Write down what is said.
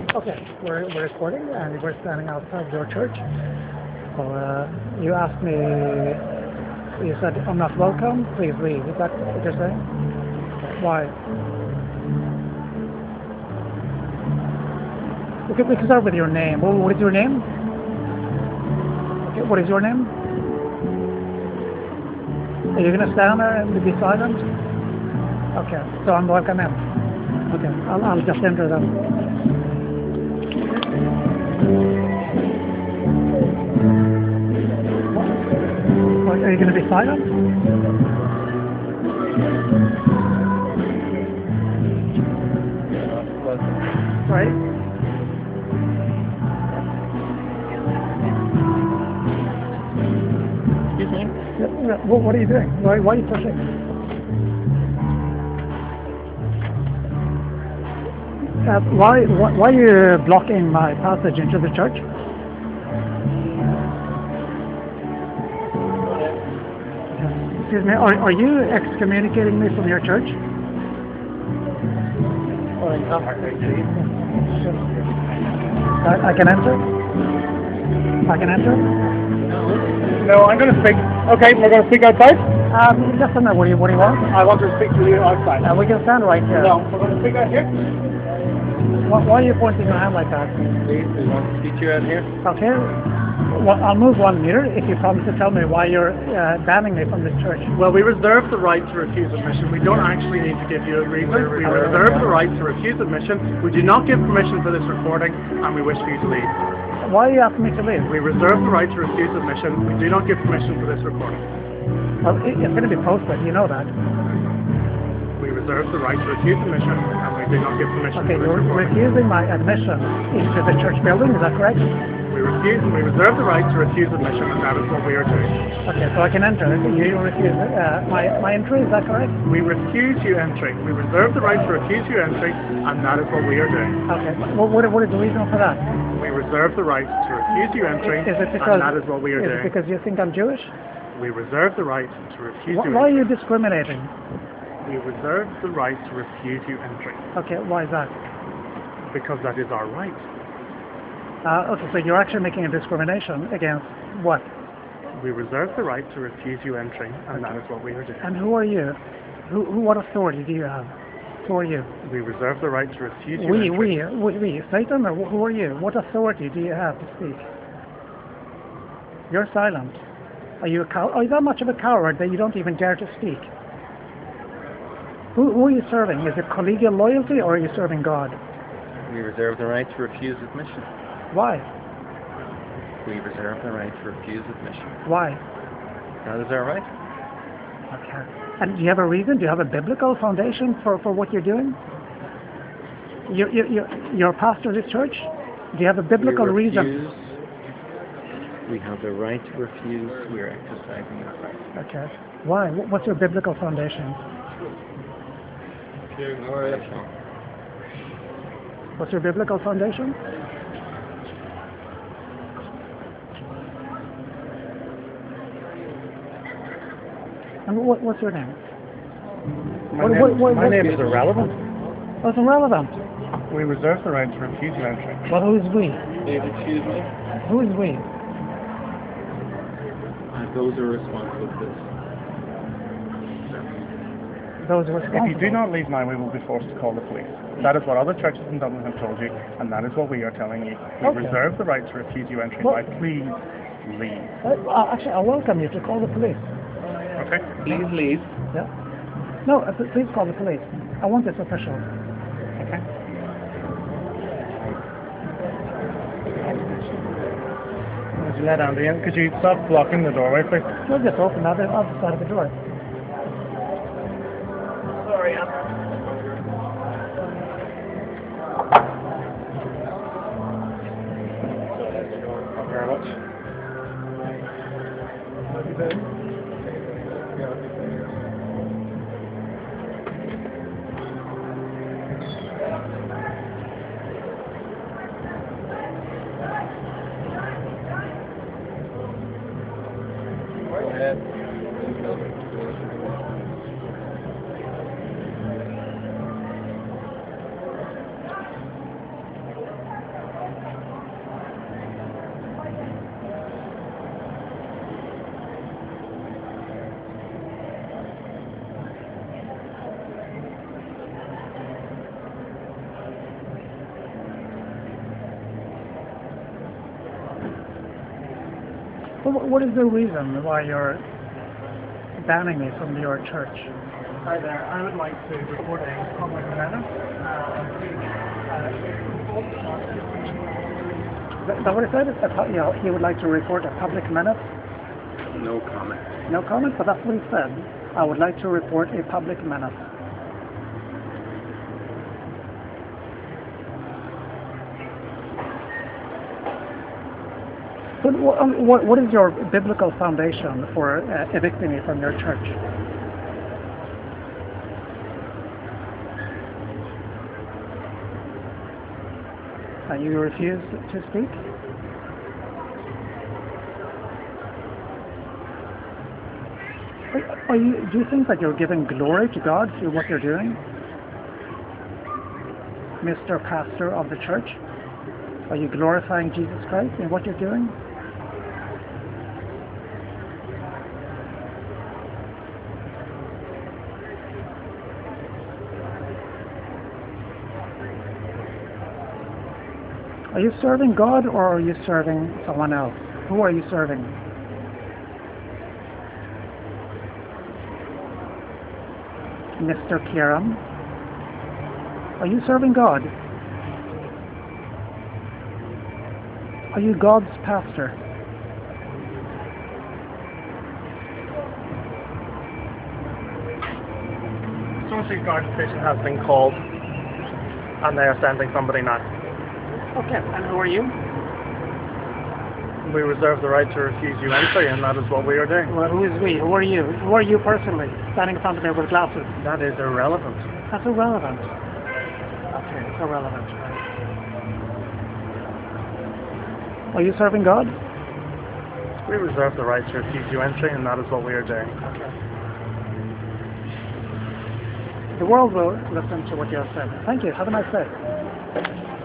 Okay, we're recording and we're standing outside your church. So you asked me, you said I'm not welcome, please leave. Is that what you're saying? Why? We can start with your name. What is your name? Okay, what is your name? Are you going to stand there and be silent? Okay, so I'm welcome in. Okay, I'll just enter them. Are you going to be silent? Right? Excuse me? What are you doing? Why are you pushing? Why are you blocking my passage into the church? Excuse me, are you excommunicating me from your church? I can enter? I can enter? No, I'm going to speak. Okay, we're going to speak outside. Just a minute, what do you want? I want to speak to you outside. We can stand right here. No, we're going to speak out here. Why are you pointing your hand like that? Please, we want to speak to you out here. Okay. Well, I'll move 1 meter if you promise to tell me why you're banning me from the church. Well, we reserve the right to refuse admission. We don't actually need to give you a reason. We reserve the right to refuse admission. We do not give permission for this recording, and we wish for you to leave. Why are you asking me to leave? We reserve the right to refuse admission. We do not give permission for this recording. Well, it's going to be posted, you know that. We reserve the right to refuse admission, and we do not give permission Okay, for this you're recording. refusing my admission into the church building, is that correct? We reserve the right to refuse admission, and that is what we are doing. Okay, so I can enter. You refuse my entry, is that correct? We refuse you entry. We reserve the right to refuse you entry, and that is what we are doing. Okay, well, what is the reason for that? We reserve the right to refuse you entry, Is it because, and that is what we are is doing. it because you think I'm Jewish? We reserve the right to refuse you Why are entry. you discriminating? We reserve the right to refuse you entry, Okay, why is that? because that is our right. Okay, so you're actually making a discrimination against what? We reserve the right to refuse you entry, and that is what we are doing. And who are you? What authority do you have? Who are you? We reserve the right to refuse you entry. We, Satan, or who are you? What authority do you have to speak? You're silent. Are you are you that much of a coward that you don't even dare to speak? Who are you serving? Is it collegial loyalty, or are you serving God? We reserve the right to refuse admission. Why? We reserve the right to refuse admission. Why? That is our right. Okay. And do you have a reason? Do you have a biblical foundation for what you're doing? You're a pastor of this church? Do you have a biblical reason? We have the right to refuse. We are exercising our right. Okay. Why? What's your biblical foundation? What's your biblical foundation? And what's your name? My name is irrelevant. What's irrelevant? We reserve the right to refuse you entry. Well, who is we? David, excuse me. Who is we? Those are responsible for this. Those who are If you do not leave now, we will be forced to call the police. That is what other churches in Dublin have told you, and that is what we are telling you. We Okay. reserve the right to refuse you entry. Well- Now, please leave. Actually, I welcome you to call the police. Okay? Please leave. Yeah. No, please call the police. I want this official. Okay. Would you let Andy in? Could you stop blocking the doorway, please? You'll just open that other side of the door. Sorry, Thank you very much. Go ahead. Well, what is the reason why you're banning me from your church? Hi there. I would like to report a public menace. Is that what it said? He would like to report a public menace? No comment. No comment, but that's what he said. I would like to report a public menace. But what is your biblical foundation for evicting me from your church? You refuse to speak? Do you think that you're giving glory to God through what you're doing? Mr. Pastor of the church? Are you glorifying Jesus Christ in what you're doing? Are you serving God or are you serving someone else? Who are you serving? Mr. Kieran? Are you serving God? Are you God's pastor? Associate Guard station has been called, and they are sending somebody now. Okay, and who are you? We reserve the right to refuse you entry, and that is what we are doing. Well, who is we? Who are you? Who are you personally, standing in front of me with glasses? That is irrelevant. That's irrelevant. Okay, it's irrelevant. Are you serving God? We reserve the right to refuse you entry, and that is what we are doing. Okay. The world will listen to what you have said. Thank you. Have a nice day.